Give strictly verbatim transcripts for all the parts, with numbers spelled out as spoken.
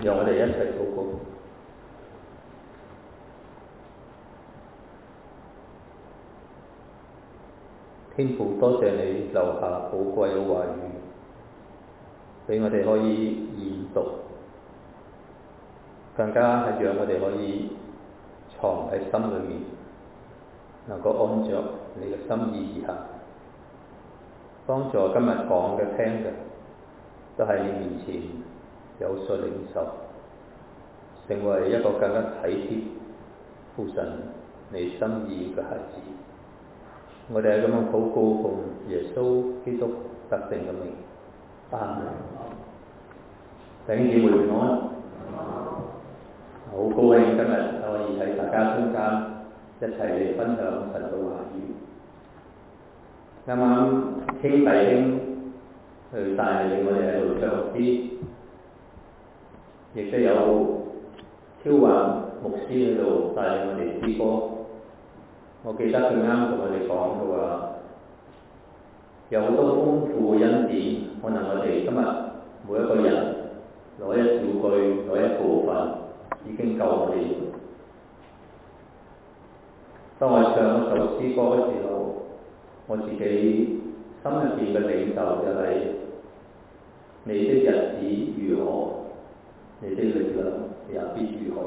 讓我哋一齊禱告。天父，多謝你留下寶貴嘅話語，俾我哋可以研讀，更加係讓我哋可以藏喺心裏面，能夠按着你嘅心意而行，幫助今日講嘅聽嘅，都喺你面前有所領受，成為一個更加體貼父神你心意嘅孩子。我哋係咁樣禱告，奉耶穌基督得勝嘅名，阿門。弟兄姊妹平安，好高興今日可以喺大家中間一齊嚟分享神嘅話語。啱啱兄弟兄去帶領我哋喺度唱詩，亦都有超華牧師喺度帶領我哋詩歌。我記得佢啱同我哋講嘅話，有好多豐富嘅恩典，可能我哋今日每一個人攞一小句，攞一部分，已經夠我哋用。當我唱一首詩歌嘅時候，我自己心入邊嘅領受就係、是：你的日子如何，你的力量也必如何。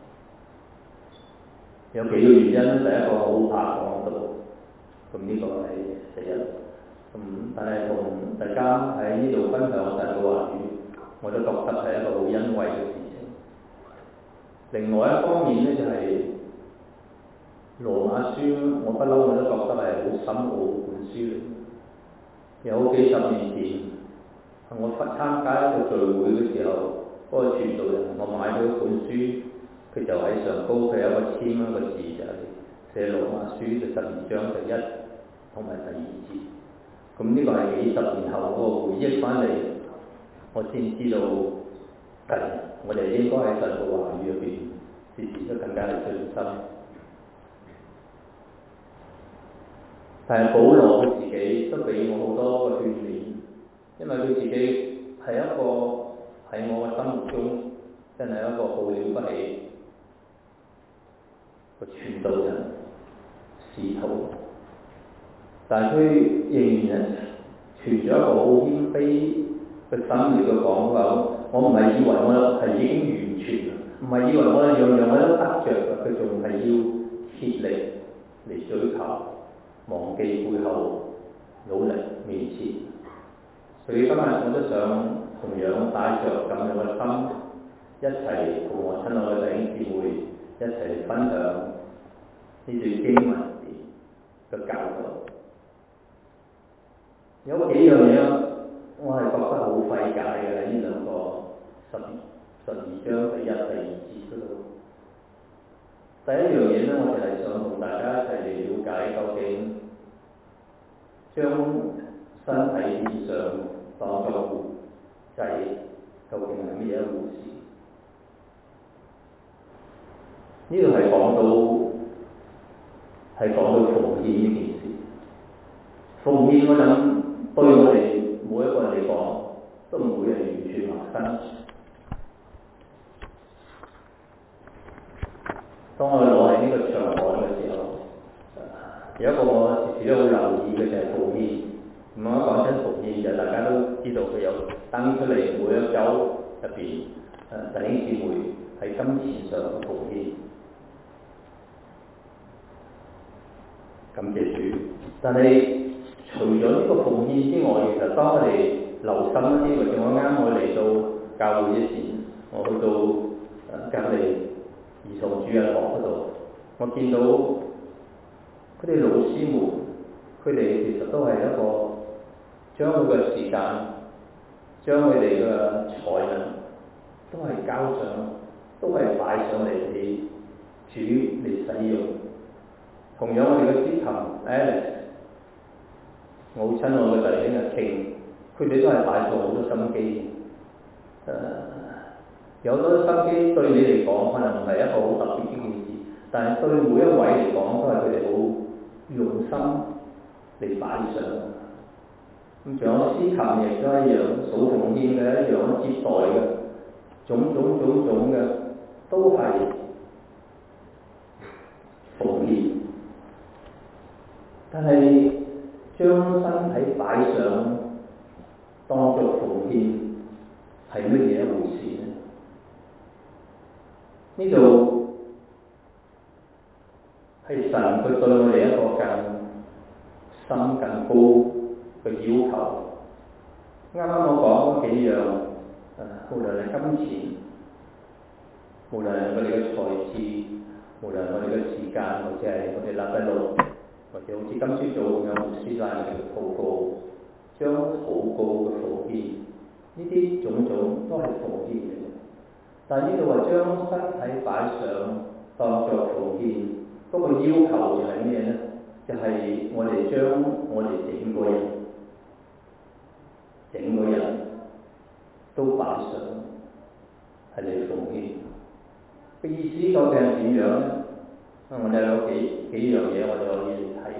有幾個原因，第一個好怕講到，咁呢個係第一。咁但係同大家喺呢度分享神嘅話語，我都覺得係一個好欣慰嘅事情。另外一方面呢，就係、是、羅馬書，我不嬲我都覺得係好深奧嘅本書嚟。有好幾十年前，我參加一個聚會嘅時候，嗰、那個傳道人我買咗一本書。佢就喺上高，佢有一個簽一個字，就係寫羅馬書嘅十二章第一同埋第二節。咁呢個係幾十年後嗰個回憶翻嚟，我先知道係我哋應該喺神嘅話語入邊，時時都更加係盡心。但係保羅佢自己都俾我好多嘅勸勉，因為佢自己係一個喺我嘅心目中真係一個好了不起個傳道人、使徒，但係佢仍然存咗一個好謙卑嘅心嚟去講話。我唔係以為我係已經完全，唔係以為我樣樣我都得着嘅，佢仲係要竭力嚟追求，忘記背後，努力面前。所以今日我都想同樣帶着咁樣嘅心，一齊同我親愛嘅弟兄姊妹一齊嚟分享呢段經文嘅教導。有幾樣嘢我係覺得好費解嘅，喺呢兩個十十二章第一、第二節嗰度。第一樣嘢咧，我哋係想同大家一齊嚟了解究竟將身體獻上當作活祭，究竟係乜嘢一回事？呢度係講到係講到奉獻呢件事。奉獻嗰陣對我哋每一個人嚟講，都唔會係完全陌生。當我攞喺呢個場合嘅時候，有一個我時時都好留意嘅就係奉獻。咁我講真奉獻就大家都知道佢有登出嚟每一週入邊，誒弟兄姊妹喺金錢上嘅奉獻。感謝主，但係除咗呢個奉獻之外，其實當我哋留心一啲，或者我啱我嚟到教會之前，我去到誒隔離兒童主日學嗰度，我見到佢哋老師們，佢哋其實都係一個將佢嘅時間，將佢哋嘅才能都係交上，都係擺上嚟俾主嚟使用。同樣我哋嘅司琴 Alex， 我好親愛嘅弟兄阿 King， 佢哋都係擺咗好多心機。誒、呃，有好多心機對你嚟講可能唔係一個好特別嘅件事，但係對每一位嚟講都係佢哋好用心嚟擺上。咁仲有司琴亦都一樣，數奉獻嘅一樣接待嘅。 種種種種嘅都係奉獻，但係將身體擺上當作奉獻係乜嘢一回事呢？呢度係神佢對我哋一個更深更高嘅要求。啱啱我講嗰幾樣，誒，無論係金錢，無論係我哋嘅才智，無論係我哋嘅時間，或者係我哋禮拜六，或者好似今朝早咁樣牧師帶我哋嘅禱告，將禱告嘅奉獻，呢啲種種都係奉獻嚟嘅。但係呢度話將身體擺上當作奉獻，嗰個要求就係咩呢？就係我哋將我哋整個人，整個人都擺上係嚟奉獻。個意思究竟係點樣呢？我哋有幾幾樣嘢我哋可以嚟睇。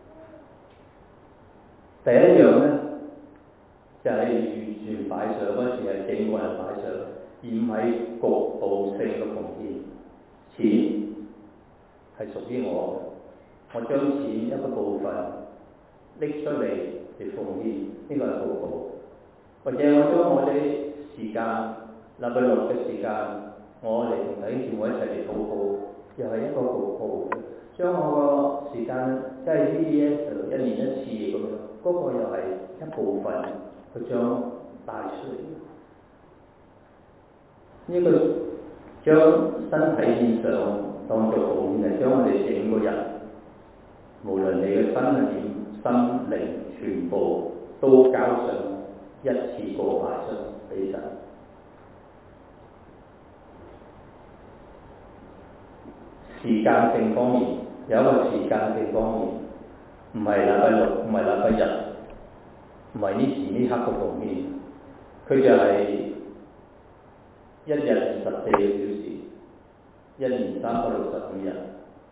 第一樣呢，就係完全擺上嗰時係整個人擺上，而唔係局部性嘅奉獻。錢係屬於我嘅，我將錢一個部分拎出嚟嚟奉獻，呢個係局部。或者我將我哋時間禮拜六嘅時間，我嚟同弟兄姊妹一齊嚟禱告，又係一個局部嘅。將我個時間即係 V B S 一年一次咁樣，嗰、那個又係一部分，佢將帶出嚟。呢、這個將身體獻上當作奉獻，係將我哋整個人，無論你嘅身係點，心靈全部都交上，一次過擺上俾神。時間性方面有一個時間性方面，唔係禮拜六，唔係禮拜日，唔係呢時呢刻嘅奉獻，佢就係一日二十四個小時，一年三百六十五日，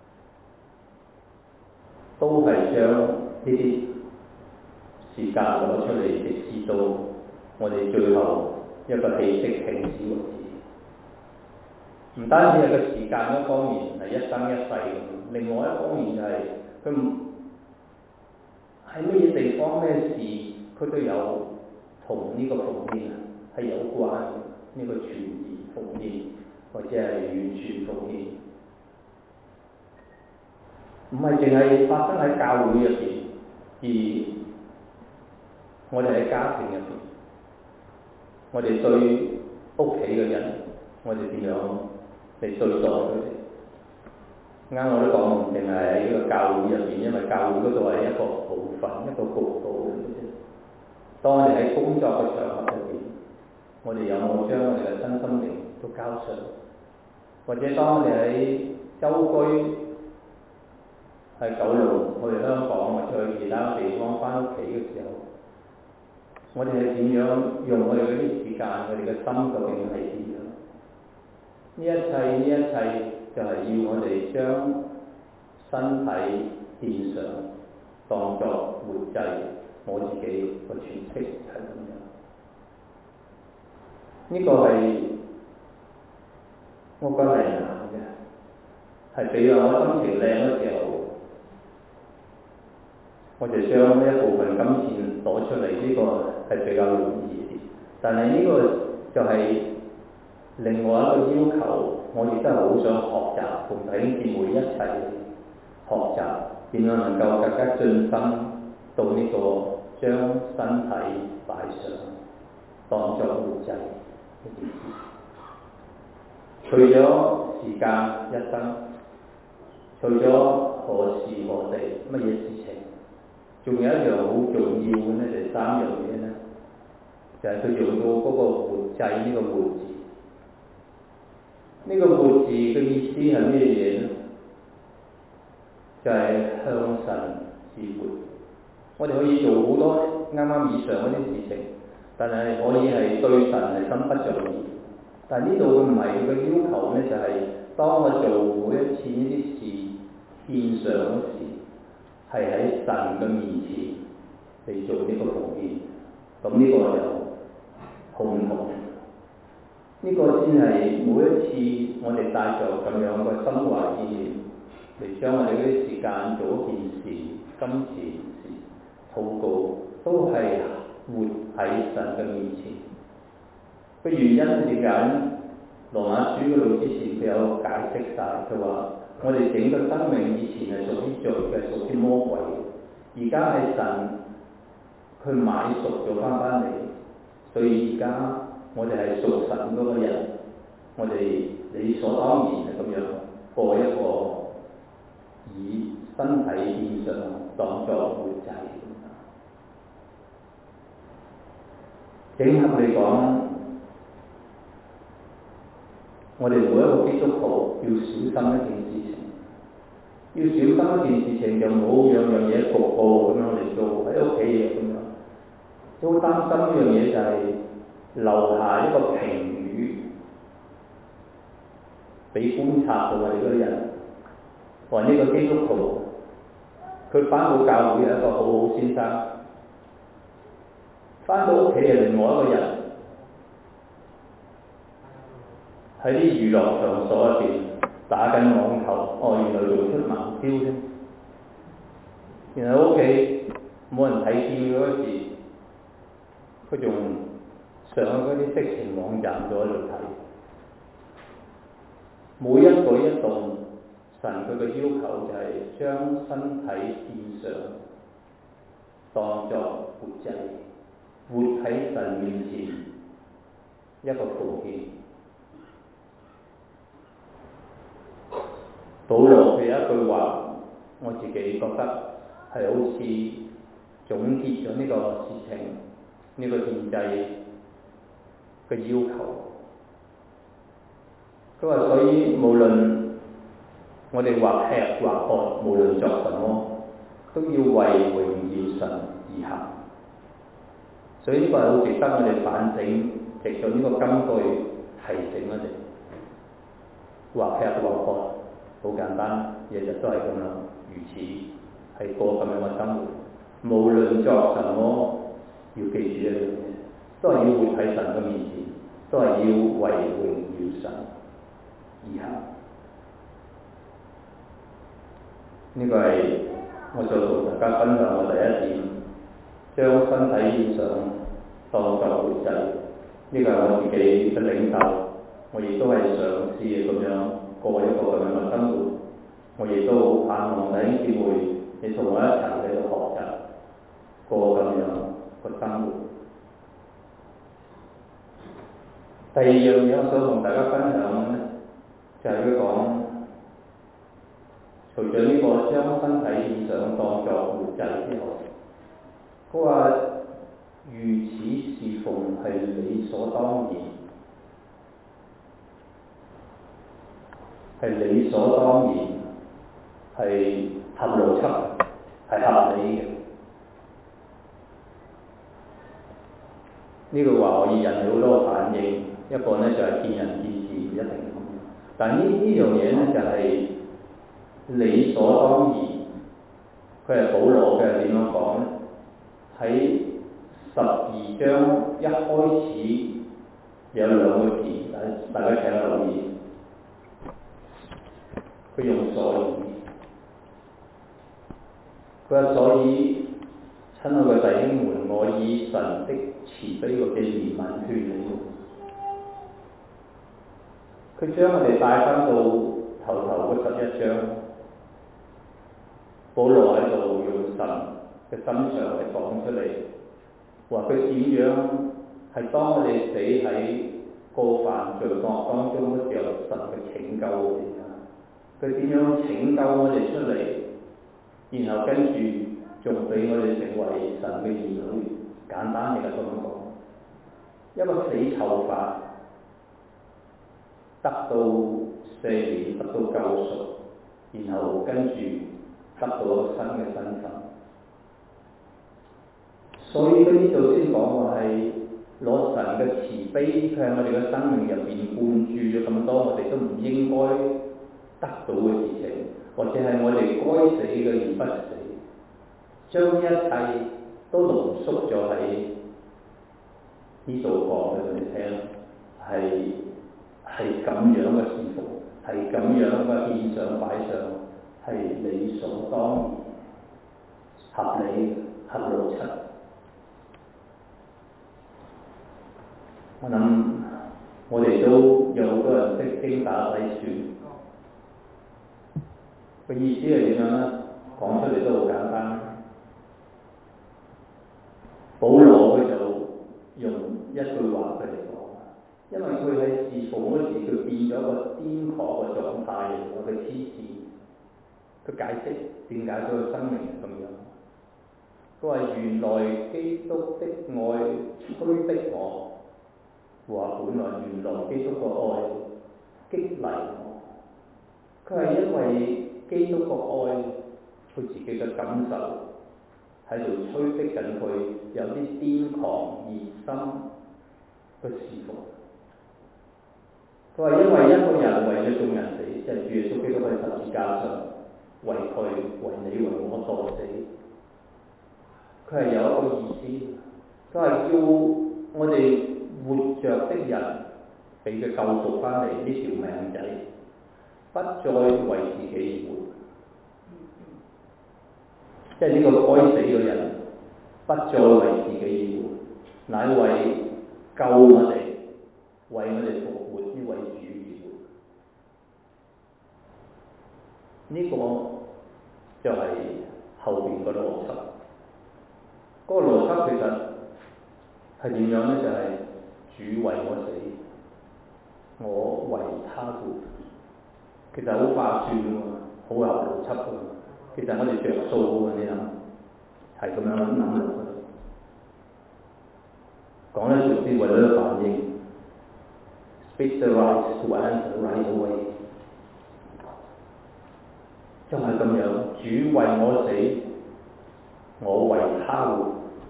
都係將呢啲時間攞出嚟，直至到我哋最後一個氣息停止為止。唔單止係個時間一方面係一生一世咁，另外一方面就係佢唔喺乜嘢地方咩事，佢都有同呢個奉獻係有關嘅，呢、這個全然奉獻或者係完全奉獻，唔係淨係發生喺教會入邊，而我哋喺家庭入邊，我哋對屋企嘅人，我哋點樣嚟對待佢哋？啱我都講，淨係喺呢個教會入邊，因為教會嗰度係一個部分，一個局部嘅啫。當我哋喺工作嘅場合入邊，我哋有冇將我哋嘅身心靈都交上？或者當我哋喺舟居喺九龍、去香港或者去其他地方翻屋企嘅時候，我哋係點樣用我哋嗰啲時間？我哋嘅心究竟係點樣？呢一切，呢一切就係要我哋將身體獻上，當作活祭。我自己個詮釋係咁樣。呢、這個係我覺得係難嘅，係比如我心情靚嘅時候，我就將呢一部分金錢攞出嚟，呢、這個係比較容易啲。但係呢個就係另外一個要求，我亦都係好想學習，同弟兄姊妹一齊學習點樣能夠更加進心到呢個將身體擺上，當作活祭呢件事。除咗時間一生，除咗何時何地乜嘢事情，仲有一樣好重要嘅咧，就係三樣嘢咧，就係佢用到嗰個活祭呢個活字。呢個活字嘅意思係咩嘢咧？就係向神致活。我哋可以做好多啱啱以上嗰啲事情，但係可以係對神係心不在焉。但係呢度佢唔係佢嘅要求咧，就係、是、當我做每一次呢啲事獻上嗰時，係喺神嘅面前嚟做呢個奉獻。咁呢個就好唔同。 呢、個先係每一次我哋帶着咁樣嘅心懷意念嚟將我哋嗰啲時間做一件事、金錢事、禱告，都係活喺神嘅面前。個原因係點解？羅馬書嗰度之前佢有解釋晒，佢話我哋整個生命以前係屬於罪嘅，屬於魔鬼嘅，而家係神佢買贖咗翻返嚟，所以而家我哋係屬神嗰個人，我哋理所當然係咁樣過一個以身體獻上當作活祭。整合嚟講，我哋每一個基督徒要小心一件事情，要小心一件事情就唔好樣樣嘢局部咁樣嚟做喺屋企嘢咁樣。都好擔心呢樣嘢就係留下一個評語，俾觀察到我哋嗰啲人，話呢個基督徒佢返到教會係一個好好先生，返到屋企係另外一個人。喺啲娛樂場所入邊打緊網球，哦，原來做出盲招啫。然後屋企冇人睇見嗰時，佢仲上嗰啲色情網站度喺度睇。每一舉一動，神佢嘅要求就係將身體獻上，當作活祭，活喺神面前一個奉獻。保羅佢有一句話，我自己覺得係好似總結咗呢個事情，呢、這個獻祭嘅要求。佢話：所以無論我哋或吃或喝，無論作什麼，都要為榮耀神而行。所以呢個係好值得我哋反省，藉著呢個金句提醒我哋，或吃或喝。好簡單，日日都係咁樣，如此係過咁樣嘅生活。無論作什麼，要記住一樣嘢，都係要活喺神嘅面前，都係要為榮耀神而行。呢、這個係我再同大家分享嘅第一點，將身體獻上當作活祭。呢、這個係我自己嘅領袖，我亦都係嘗試咁樣過一個咁樣嘅生活，我亦都好盼望弟兄姊妹你同我一齊喺度學習過咁樣嘅生活。第二樣嘢我想同大家分享咧，就係佢講，除咗呢個將身體獻上當作活祭之後，佢話如此侍奉係理所當然。係理所當然，係合邏輯，係合理嘅。呢句話可以引起好多反應。一個呢就係見仁見智，唔一定咁。但呢呢樣嘢呢就係理所當然。佢係保羅嘅點樣講呢？喺十二章一開始有兩個字，大家請留意。佢用所以，佢話所以，親愛嘅弟兄們，我以神的慈悲嘅憐憫勸你們。佢將我哋帶返到頭頭嗰十一章，保羅喺度用神嘅心腸嚟講出嚟，話佢點樣係當我哋死喺過犯罪惡當中嘅時候，神嘅拯救我哋。佢點樣拯救我哋出嚟，然後跟住仲俾我哋成為神嘅兒女。簡單嚟咁講，一個死囚犯得到赦免，得到救贖，然後跟住得到一個新嘅身份。所以呢度先講話係攞神嘅慈悲向我哋嘅生命入邊灌注咗咁多，我哋都唔應該得到嘅事情，或者係我哋該死嘅而不死，將一切都濃縮咗喺呢度講俾我哋聽，係係咁樣嘅侍奉，係咁樣嘅獻上擺上，係理所當然、合理、合邏輯。我諗我哋都有好多人識精打細算，個意思係點樣咧？講出嚟都好簡單。保羅佢就用一句話佢嚟講，因為佢喺侍奉嗰時，佢變咗一個癲狂嘅狀態，有個黐線。佢解釋點解佢嘅生命係咁樣。佢話原來基督的愛催逼我，話本來原來基督嘅愛激勵我。佢係因為基督嘅愛，佢自己嘅感受喺度催逼緊佢，有啲癲狂熱心嘅侍奉。佢話因為一個人為咗眾人死，即係主耶穌基督喺十字架上為佢、為你、為我墮死。佢係有一個意思，佢係叫我哋活着的人俾佢救贖翻嚟呢條命仔，不再為自己而活。即係呢個該死嘅人，不再為自己而活，乃為救我哋、為我哋復活呢位主而活。呢、這個就係後邊嘅邏輯。嗰、那個邏輯其實係點樣呢？就係、是、主為我死，我為他活。其實好划算喎，好有邏輯喎。其實我哋着數喎，你諗係咁樣諗落去。講得俗啲，為咗反應 ，speak the right to answer right away， 就係咁樣。主為我死，我為他活。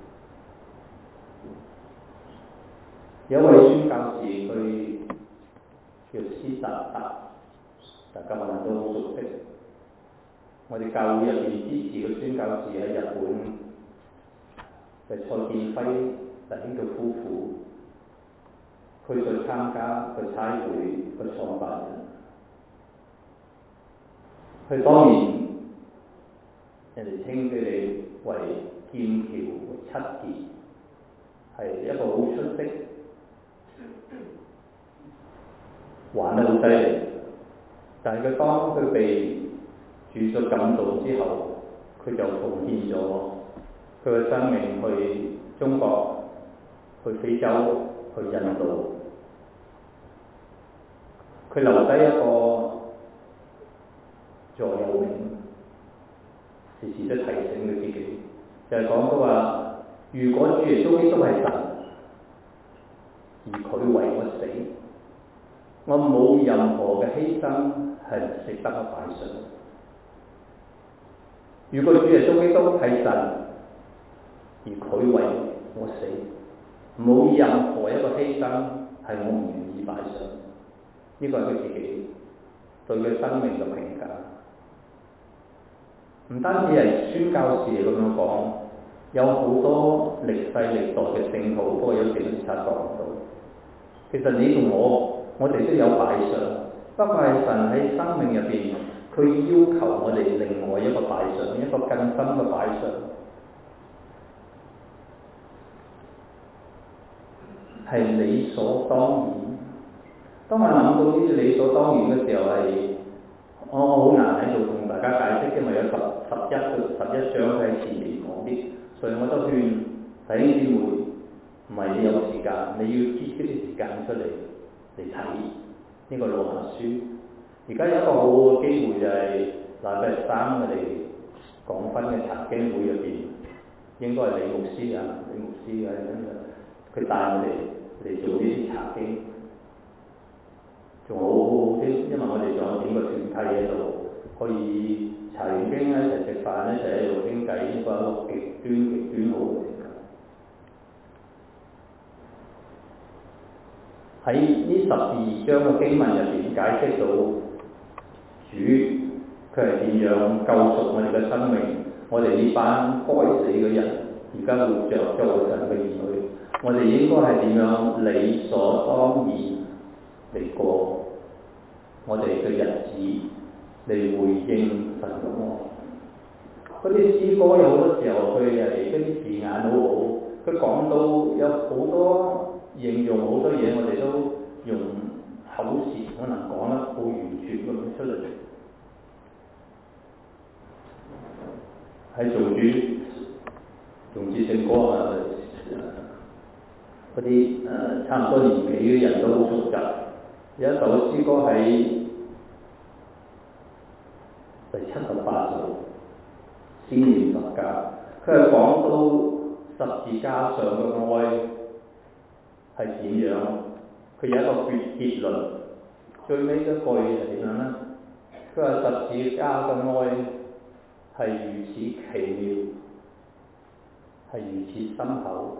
有一位宣教士，佢叫斯達達，大家可能都好熟悉。我哋教會入邊支持嘅宣教士喺日本嘅蔡建輝弟兄嘅夫婦，佢去參加個差會嘅創辦人。佢當年人哋稱佢哋為劍橋七傑，係一個好出色、玩得好犀利。但係佢當佢被主所感動之後，佢就奉獻咗佢嘅生命去中國、去非洲、去印度。佢留低一個座右銘，時時都提醒佢自己，就係講佢話：如果主耶穌基督係神，而佢為我死，我冇任何嘅犧牲係唔值得我擺上。如果主耶穌基督係神，而佢為我死，冇任何一個犧牲係我唔願意擺上。呢個係佢自己對佢生命嘅評價。唔單止係宣教士咁樣講，有好多歷世歷代嘅聖徒都有幾次察覺唔到。其實你同我，我哋都有擺上，不過係神喺生命入邊，佢要求我哋另外一個擺上，一個更深嘅擺上，係理所當然。當我諗到呢啲理所當然嘅時候，係我好難喺度同大家解釋，因為有十十一個十一章喺前面講啲，所以我都勸弟兄姊妹，唔係你有時間，你要擠啲時間出嚟嚟睇呢個羅馬書。而家有一個好好嘅機會就係禮拜三我哋講分嘅查經會入邊，應該係李牧師啊，李牧師啊，佢帶我哋嚟做呢啲查經。仲好好啲，因為我哋仲有幾個團契喺度，可以查完經一齊食飯，一齊喺度傾偈，呢個係一個極端極端好嘅時間。喺呢十二章嘅經文入邊解釋到主佢係點樣救贖我哋嘅生命，我哋呢班該死嘅人而家活着作為神嘅兒女，我哋應該係點樣理所當然嚟過我哋嘅日子，嚟回應神嘅愛。嗰啲詩歌有好多時候佢係嗰啲字眼好好，佢講到有好多形容好多嘢，我哋都用口舌可能講得好完全咁出嚟。喺做主用至聖歌啊，嗰啲誒差唔多年紀嘅人都好熟習。有一首詩歌喺第七十八首《先念十架》，佢係講到十字架上嘅愛係點樣。佢有一個結結論，最尾一句係點樣呢？佢話十字架嘅愛係如此奇妙，係如此深厚。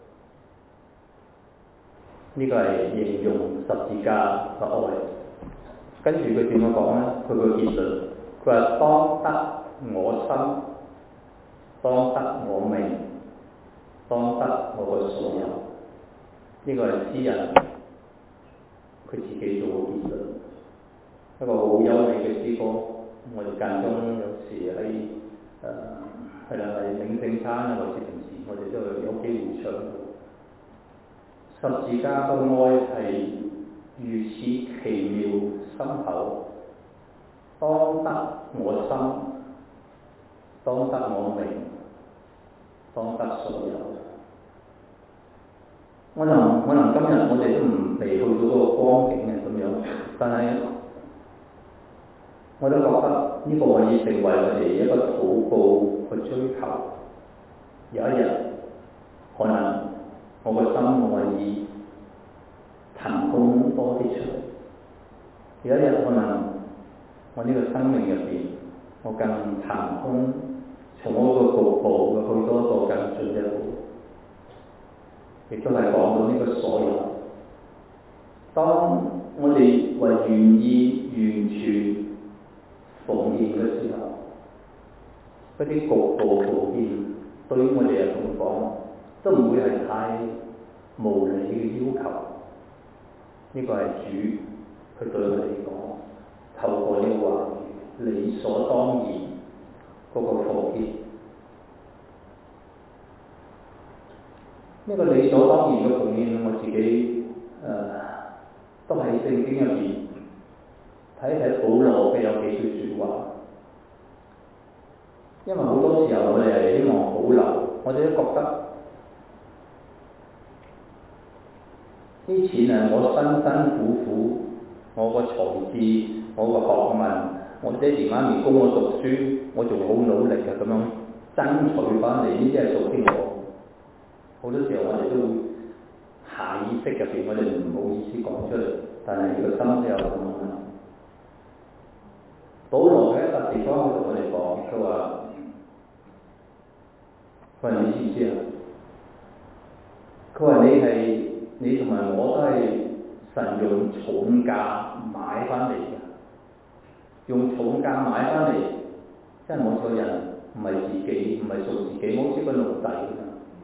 呢、這個係形容十字架嘅愛。跟住佢點樣講呢？佢個結論，佢話當得我心，當得我命，當得我嘅所有。呢、這個係詩人佢自己做嘅結論，一個好優美嘅詩歌。我哋間中有時喺誒係啦，係領聖餐啊，或者平時我哋都有機會唱到。十字架嘅愛係如此奇妙深厚，當得我心，當得我命，當得所有。可能可能今日我哋都唔未去到嗰個光景嘅咁樣，但係我都覺得呢個可以成為我哋一個禱告去追求。有一日，可能我個心可以騰空多啲出嚟。有一日，可能我呢個生命入邊，我更騰空，從我個局部嘅去多一個更進一步。亦都係講到呢個所有。當我哋為願意完全奉獻嘅時候，嗰啲局部奉獻對於我哋嚟講都唔會係太無理嘅要求。呢、這個係主佢對我哋講，透過呢個話語理所當然嗰個奉獻。呢個理所當然嘅奉獻，我自己誒、呃、都喺聖經入邊睇睇保羅嘅有幾句説話。因為好多時候我哋係希望保留，我哋都覺得啲錢係我辛辛苦苦，我個才智，我個學問，我爹哋媽咪供我讀書，我仲好努力嘅咁樣爭取翻嚟，呢啲係屬於我。好多時候我哋都會下意識入邊，我哋唔好意思講出嚟，但係呢個心都有咁樣。保羅喺一個地方同我哋講，佢話：佢話你知唔知啊？佢話你係你同埋我都係神用重價買翻嚟嘅，用重價買翻嚟，即係我個人唔係自己，唔係屬自己，好似個奴隸咁。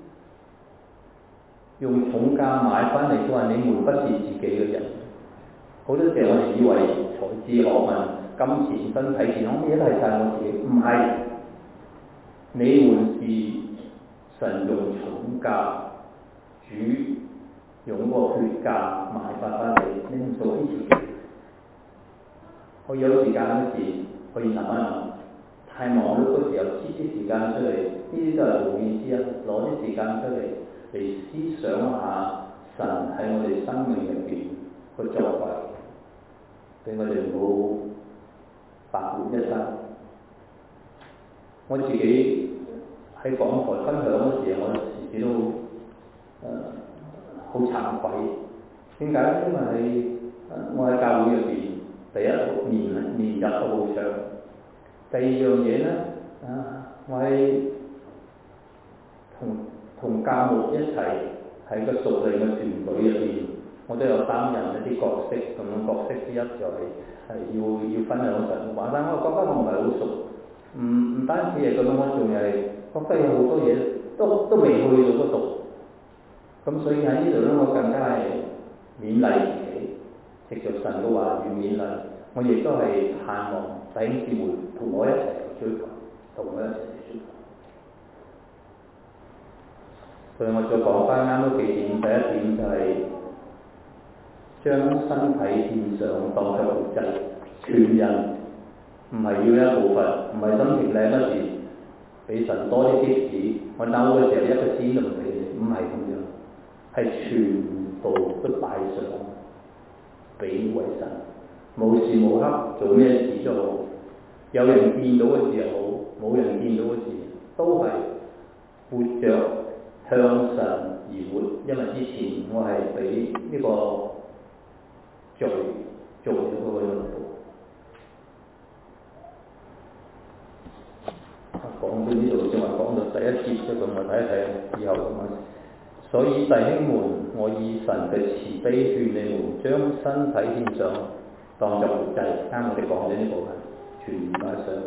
用重價買翻嚟，佢話你們不是自己嘅人。好多時候我哋以為才智、學問、金錢、身體健康，咩都係晒我自己，唔係。你們是神用重價，主用個血價買翻翻嚟，你唔屬於自己。我有時間嗰時可以諗一諗，太忙碌嗰時候，擠啲時間出嚟，呢啲都係無意之一，攞啲時間出嚟。嚟思想下神喺我哋生命入邊個作為，俾我哋唔好白活一生。我自己喺講台分享嗰時，我時時都誒好慚愧。點解咧？因為喺我喺教會入邊，第一年年日都好長。第二樣嘢咧，啊，我喺同同教牧一齊喺個屬靈嘅團隊入邊，我都有擔任一啲角色。咁樣角色之一就係、是、係要要分享神話，但我覺得我唔係好熟，唔唔單止係咁樣，我仲係覺得有好多嘢都都未去到嗰度。咁所以喺呢度咧，我更加係勉勵自己， 藉著神嘅話語勉勵，我亦都係盼望弟兄姊妹同我一齊去追求，同我一齊去追求。所以我再講翻啱嗰幾點，第一點就係將身體獻上當作活祭，全人唔係要一部分，唔係心情靚嗰時俾神多啲貼士，我嬲嘅時候一個仙都唔俾你，唔係咁樣，係全部都擺上俾為神，無時無刻做咩事都好，有人見到嘅時候好，冇人見到嘅時都係活着向神而活，因為之前我係俾呢個罪做咗嗰個路。講到呢度，正話講到第一節啫，咁我睇一睇以後咁啊。所以弟兄們，我以神嘅慈悲勸你們，將身體獻上，當作活祭。啱我哋講咗呢部分，全擺上。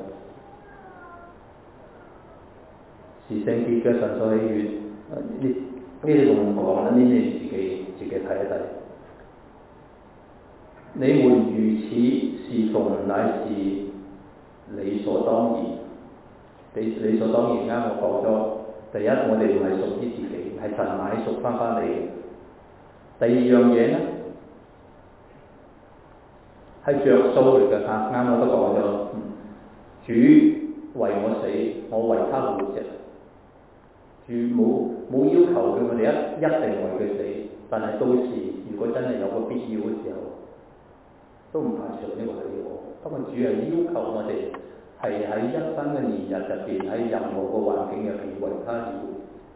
是聖潔嘅神所喜悅，呢呢啲唔講啦，呢啲自己自己睇一睇。你們如此侍奉，乃是理所當然。理理所當然啱我講咗，第一我哋唔係屬於自己，係神買贖翻翻嚟嘅。第二樣嘢咧係着數嚟嘅嚇，啱我都講咗，主為我死，我為他活着。主冇冇要求嘅，我哋一一定為佢死，但係到時如果真係有個必要嘅時候，都唔排除呢個係我。不過主係要求我哋係喺一生嘅年日入邊，喺任何個環境入邊為他而活。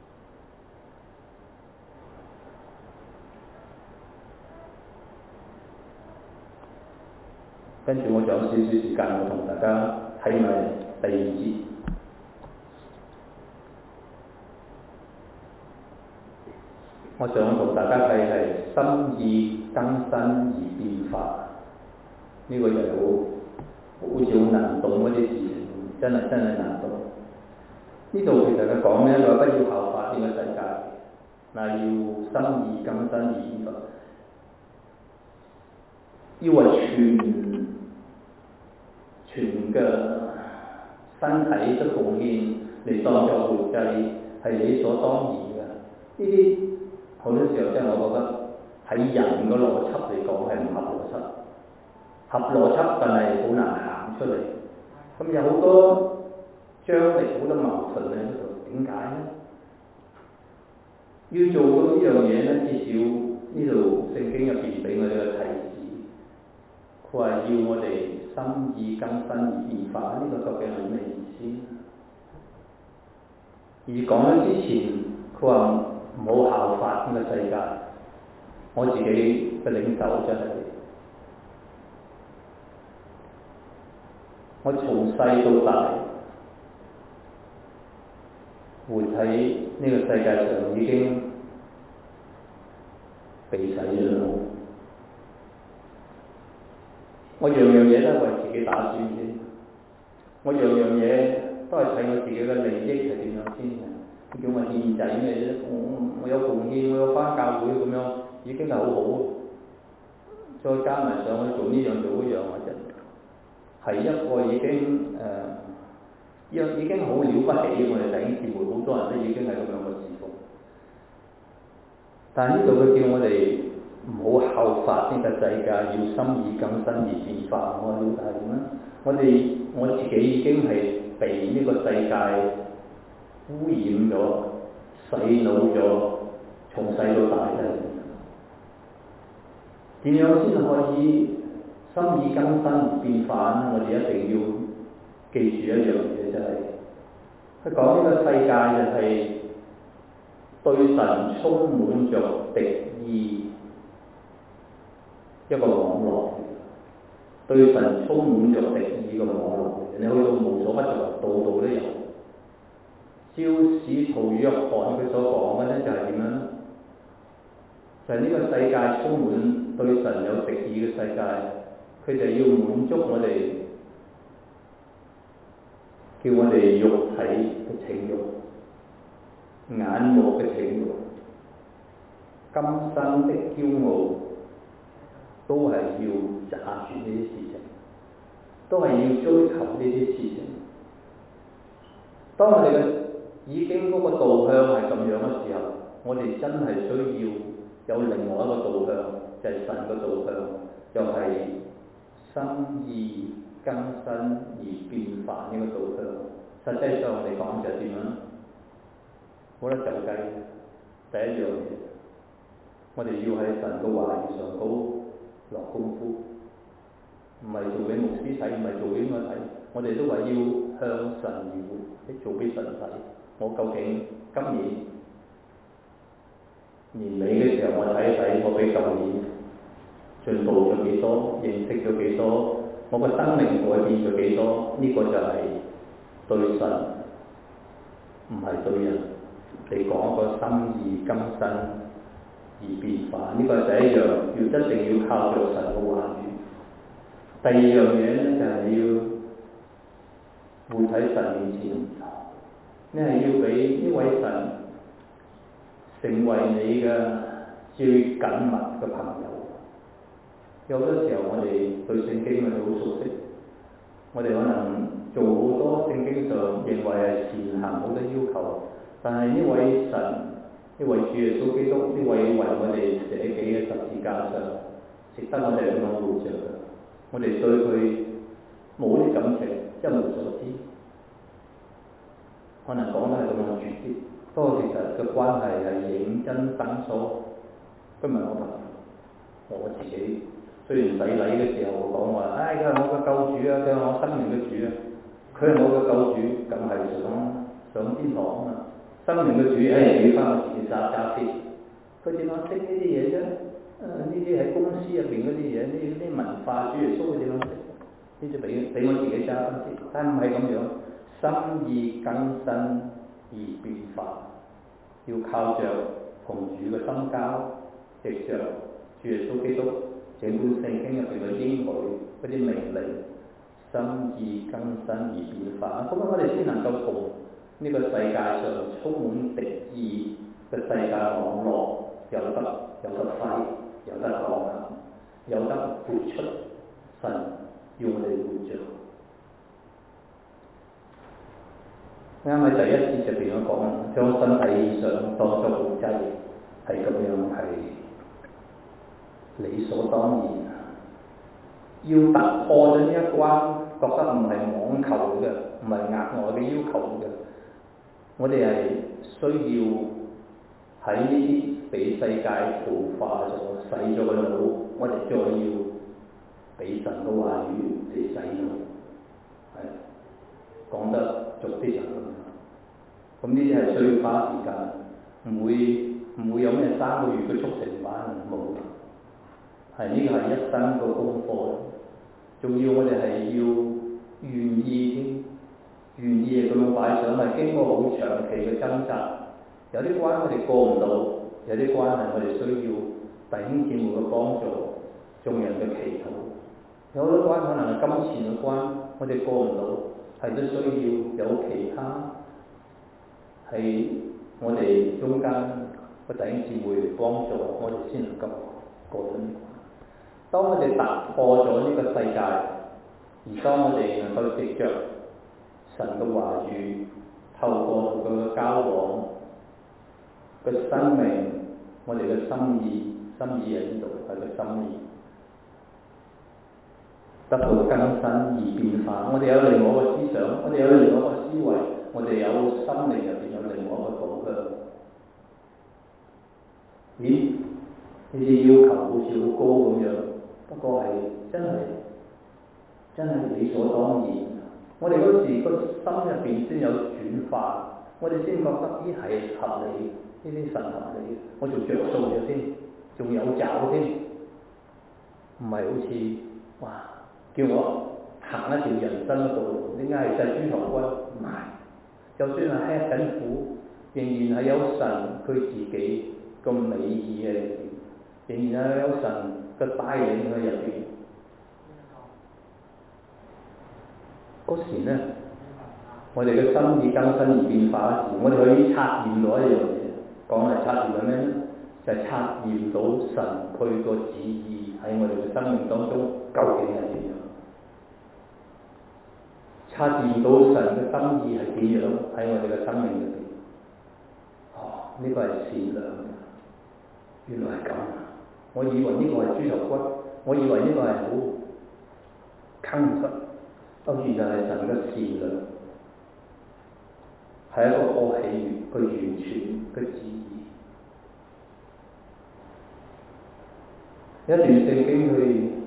跟住我仲有少少時間，我同大家睇埋第二節。我想同大家睇係心意更新而變化，呢、這個又好好似好難懂嗰啲事情，真係真係難懂。呢度其實佢講咧，佢不要效法呢個世界，嗱，要心意更新而變化，要為全全嘅身體嘅奉獻嚟當作活祭，係理所當然嘅。呢啲好多時候真係我覺得喺人嘅邏輯嚟講係唔合邏輯，合邏輯但係好難行出嚟。咁有好多張力，好多矛盾喺度。點解呢？要做到呢樣嘢呢，至少呢度聖經入邊俾我哋嘅提示，佢話要我哋心意更新而變化，呢、這個究竟係咩意思？而講咗之前，佢話唔好效法呢個世界。我自己嘅領袖真係，我從細到大活喺呢個世界上已經被洗咗腦。我樣樣嘢都係為自己打算先，我樣樣嘢都係睇我自己嘅利益係點樣先嘅。叫我獻仔咩啫？我我有奉獻，我有返教會咁樣，已經係好好。再加埋上去做呢樣做嗰樣，或者係一個已經誒，已、呃、已經好了不起。我哋弟兄姊妹好多人都已經係咁樣嘅事奉。但係呢度佢叫我哋唔好效法呢個世界，要心意更新而變化。我了解點咧？我哋我自己已經係被呢個世界污染咗、洗腦咗，從細到大嘅。點樣先可以心意更新而變化呢？我哋一定要記住一樣嘢，就係佢講呢個世界就係對神充滿着敵意一個網絡，對神充滿着敵意嘅網絡。你去到無所不在，度度都有。照使徒約翰佢所講嘅咧，就係點樣咧？就係、是、呢個世界充滿對神有敵意嘅世界，佢就要滿足我哋，叫我哋肉體嘅情慾、眼目嘅情慾、今生的驕傲、 都係要揸住呢啲事情，都係要追求呢啲事情。當我哋嘅已經嗰個導向係咁樣嘅時候，我哋真係需要有另外一個導向，就係、是、神嘅導向，又係心意更新而變化呢個導向。實際上我哋講就係點樣？冇得走雞。第一樣嘢，我哋要喺神嘅話語上高落功夫，唔係做俾牧師睇，唔係做俾我睇，我哋都話要向神而活，做俾神睇。我究竟今年年尾嘅時候，我睇一睇我比舊年進步咗幾多，認識咗幾多，我個生命改變咗幾多？呢、這個就係對神，唔係對人。你講個心意更新而變化，呢、這個係第一樣，要一定要靠著神嘅話語。第二樣嘢咧就係、是、你要活喺神面前，你係要俾呢位神成為你嘅最緊密嘅朋友。有好多時候我哋對聖經我哋好熟悉，我哋可能做好多聖經上認為係善行好多要求，但係呢位神，呢位主耶穌基督，呢位為我哋捨己嘅十字架上，值得我哋咁樣活着嘅。我哋對佢冇啲感情，一無所知，可能講得係咁樣絕啲。不過其實個關係係認真生疏。今日我朋友，我自己雖然洗禮嘅時候講話，唉，佢係我嘅救主啊，佢係我生命嘅主啊，佢係我嘅救主，梗係想上天堂啊嘛。生命嘅主，唉，俾翻我自己揸揸先。佢點樣識呢啲嘢啫？誒，呢啲喺公司入邊嗰啲嘢，呢啲文化主耶穌佢點樣識？呢啲俾俾我自己揸翻先。但唔係咁樣，心意更新而變化，要靠着同主嘅深交，藉着主耶穌基督整本聖經入邊嘅應許嗰啲命令，心意更新而變化。咁樣我哋先能夠同呢個世界上充滿敵意嘅世界網絡有得有得揮，有得抗衡，有得活出神要我哋活着。啱喺第一節入邊講，將身體上當作活祭，係咁樣係理所當然。要突破咗呢一關，覺得唔係網球嘅，唔係額外嘅要求嘅。我哋係需要喺呢啲俾世界腐化咗、洗咗嘅腦，我哋再要俾神嘅話語嚟洗腦，係講得俗啲就咁樣。咁呢啲係需要花時間，唔會唔會有咩三個月嘅速成班冇，係呢個係一生嘅功課。仲要我哋係要願意添，願意咁樣擺上，係經過好長期嘅掙扎。有啲關我哋過唔到，有啲關係我哋需要弟兄姊妹嘅幫助，眾人嘅祈禱。有好多關可能係金錢嘅關，我哋過唔到，係都需要有其他係我哋中間嘅弟兄姊妹嚟幫助，我哋先能夠過到呢關。當我哋突破咗呢個世界，而當我哋能夠藉着神嘅話語，透過佢嘅交往嘅生命，我哋嘅心意，心意喺呢度係個心意，得到更新而變化。我哋有另外一個思想，我哋有另外一個思維，我哋有心靈入邊有另外一個導向。咦？呢啲要求好似好高咁樣。不過係真係真係理所當然。我哋嗰時個心入邊先有轉化，我哋先覺得呢係合理，呢啲神合理，我仲着數咗添，仲有找添，唔係好似哇叫我行一條人生嘅道路，點解係隻豬頭骨？唔係，就算係吃緊苦，仍然係有神佢自己咁美意嘅，仍然係有神嘅帶領喺入邊。嗰時呢，我哋嘅心意更新而變化時，我哋可以測驗到一樣嘢，講係測驗緊咩咧？ 就係察驗到神佢個旨意喺我哋嘅生命當中究竟係點樣，察驗到神嘅心意係點樣喺我哋嘅生命裏邊。哦，呢、這個係善良嘅，原來係咁啊！我以為呢個係豬頭骨，我以為呢個係好坑實，當然就係神嘅善良，係一個可喜悅、佢完全嘅旨意。一段聖經佢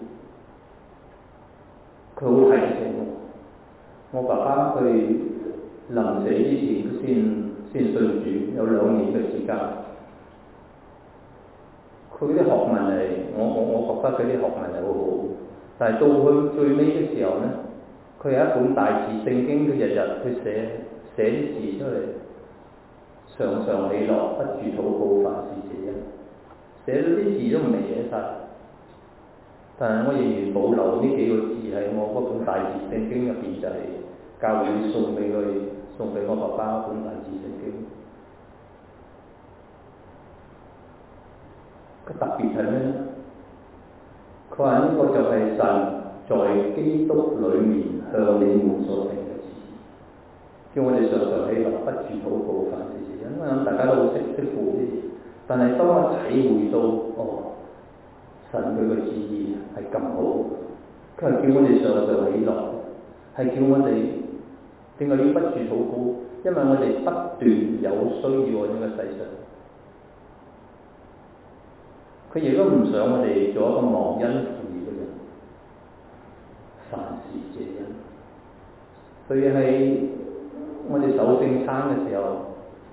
佢好提醒我，我爸爸佢臨死之前先先信主，有兩年嘅時間。佢啲學問係，我我我覺得佢啲學問係好好，但係到佢最尾嘅時候咧，佢有一本大字聖經，佢日日去寫寫啲字出嚟，常常喜樂，不住禱告，凡事謝恩，寫咗啲字都唔未寫晒。但係我仍然保留呢幾個字喺我嗰本大字聖經入邊，就係教會送俾佢，送俾我爸爸嗰本大字聖經。個特別係咩咧？佢話呢個就係神在基督裡面向你們所定嘅旨意，叫我哋常常喜樂，不住禱告，凡事謝恩。我諗大家都好識識背啲嘢，但係當我體會到哦，神佢嘅旨意係咁好，佢係叫我哋常常喜樂，係叫我哋點解要不住禱告？因為我哋不斷有需要喺呢個世上。佢亦都唔想我哋做一個忘恩負義嘅人，凡事謝恩。所以喺我哋守聖餐嘅時候，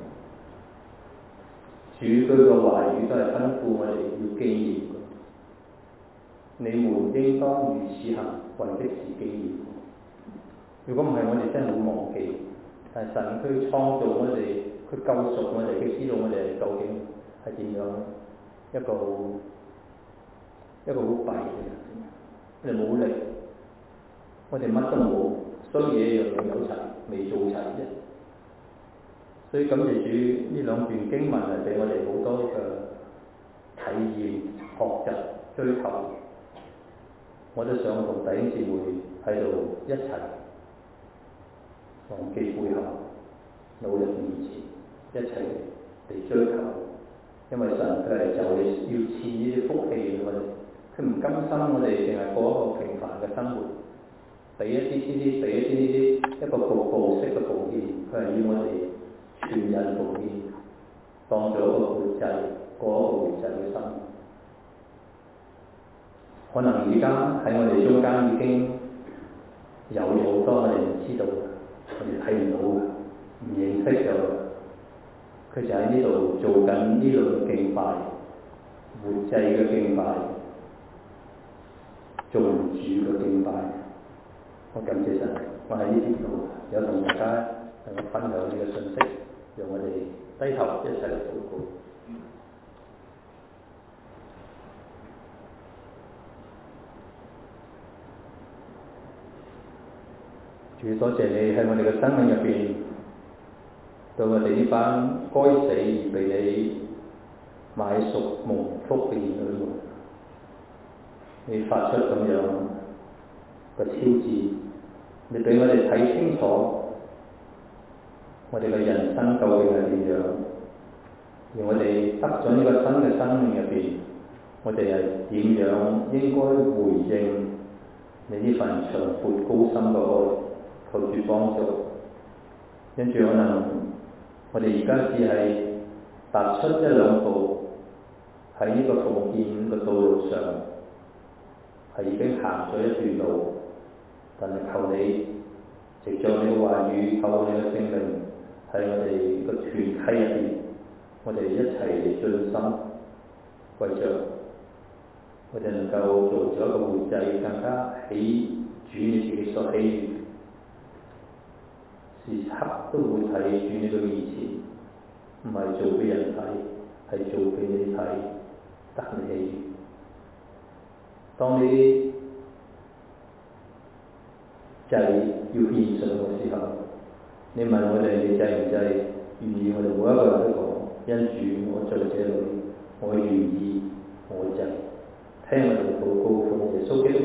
主佢嘅話語都係吩咐我哋要紀念。你們應當如此行，為的是紀念。如果唔係，我哋真係會忘記。但係神佢創造我哋，佢救贖我哋，佢知道我哋究竟係點樣一個一個好弊嘅人。我哋冇力，我哋乜都冇，衰嘢樣樣有齊，未做齊啫。所以感謝主，呢兩段經文係俾我哋好多嘅體驗、學習、追求。我都想同弟兄姊妹喺度一齊忘記背後，努力面前，一齊嚟追求。因為神佢係就你要賜呢啲福氣我哋，佢唔甘心我哋淨係過一個平凡嘅生活，俾一啲呢啲，俾一啲呢啲一個局部式嘅奉獻，佢係要我哋全人奉獻，當做一個活祭，過一個活祭嘅生活。可能而家喺我哋中間已經有咗好多我哋唔知道，我哋睇唔到嘅，唔認識嘅，佢就喺呢度做緊呢類嘅敬拜，活祭嘅敬拜，做主嘅敬拜。我感謝神，我喺呢條路有同大家能夠分享呢個信息，讓我哋低頭一齊嚟禱告。主，多謝你喺我哋嘅生命入邊，對我哋呢班該死而被你買贖蒙福嘅兒女，你發出咁樣嘅挑戰，你俾我哋睇清楚我哋嘅人生究竟係點樣，而我哋得咗呢個新嘅生命入邊，我哋係點樣應該回應你呢份長闊高深嘅愛。求主幫助，跟住可能我哋而家只係踏出一兩步喺呢個奉獻嘅道路上，係已經行咗一段路，但係求你藉著你嘅話語，透過你嘅聖靈喺我哋個團契入邊，我哋一齊嚟盡心，為着我哋能夠做咗一個活祭，更加喜主你自己所喜悅。時刻都會睇住你嘅面前，唔係做俾人睇，係做俾你睇，得你喜悅。當你祭要獻上嘅時候，你問我哋你制唔制？願意我哋每一個人都講，因主我在這裏， 我願意，我就聽我哋禱告，奉耶穌基督